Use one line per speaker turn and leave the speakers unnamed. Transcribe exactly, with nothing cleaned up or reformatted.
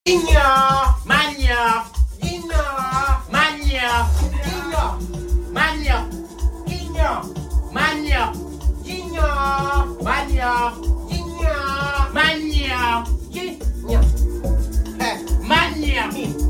Gigna,
Magna,
Gigna,
Magna,
Gigna,
Magna,
Gigna,
Magna,
Gigna,
Magna,
Gigna,
Magna,
Gigna. Eh,
Magna.